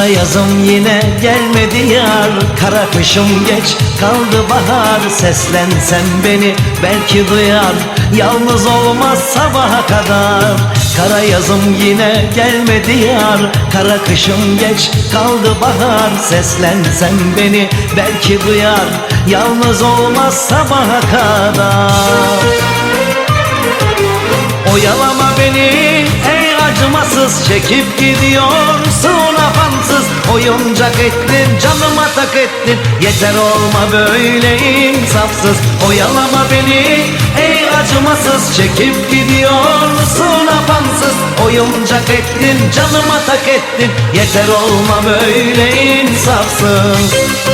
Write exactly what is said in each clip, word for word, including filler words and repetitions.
yazım yine gelmedi yar, kara kışım geç kaldı bahar. Seslensen beni belki duyar, yalnız olmaz sabaha kadar. Kara yazım yine gelmedi yar, kara kışım geç kaldı bahar. Seslensen beni belki duyar, yalnız olmaz sabaha kadar. Oyalama beni ey acımasız, çekip gidiyorsun afansız. Oyuncak ettin, canıma tak ettin, yeter olma böyle insafsız. Oyalama beni ey acımasız, çekip gidiyorsun afansız. Oyuncak ettin, canıma tak ettin, yeter olma böyle insafsız.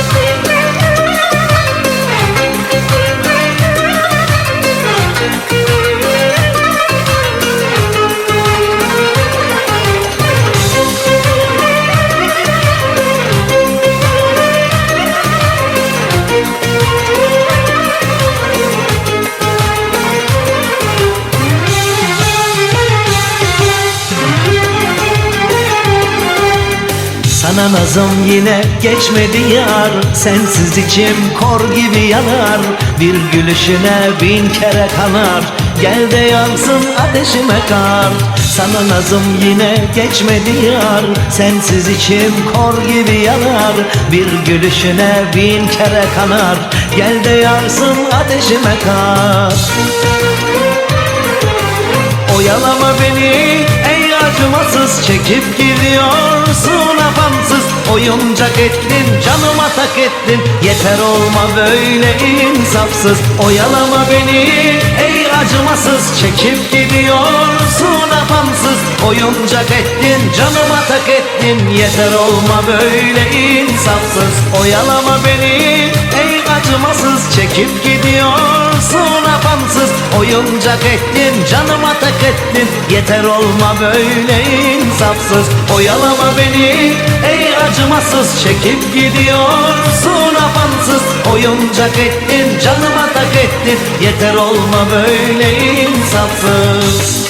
Sana nazım yine geçmedi yar, sensiz içim kor gibi yanar. Bir gülüşüne bin kere kanar, gel de yansın ateşime kar. Sana nazım yine geçmedi yar, sensiz içim kor gibi yanar. Bir gülüşüne bin kere kanar, gel de yansın ateşime kar. Oyalama beni ey acımasız, çekip gidiyorsun afansız. Oyuncak ettin, canıma tak ettin, yeter olma böyle insafsız. Oyalama beni ey acımasız, çekip gidiyorsun afansız. Oyuncak ettin, canıma tak ettin, yeter olma böyle insafsız. Oyalama beni ey acımasız, çekip gidiyorsun afansız. Oyuncak ettin, canıma tak ettin, yeter olma böyle insafsız. Oyalama beni ey acımasız, çekip gidiyorsun afansız. Oyuncak ettin, canıma tak ettin, yeter olma böyle insafsız.